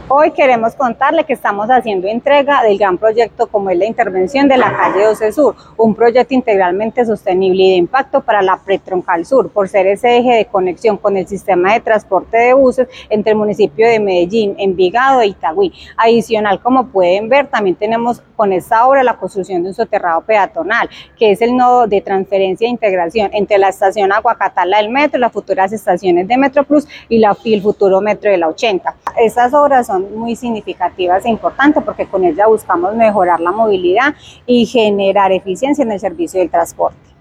Hoy queremos contarle que estamos haciendo entrega del gran proyecto como es la intervención de la calle 12 Sur, un proyecto integralmente sostenible y de impacto para la Pretroncal Sur, por ser ese eje de conexión con el sistema de transporte de buses entre el municipio de Medellín, Envigado e Itagüí. Adicional, como pueden ver, también tenemos con esta obra la construcción de un soterrado peatonal, que es el nodo de transferencia e integración entre la estación Aguacatala del metro, las futuras estaciones de Metro Plus y el futuro metro de la 80. Estas obras son muy significativas e importantes porque con ellas buscamos mejorar la movilidad y generar eficiencia en el servicio del transporte.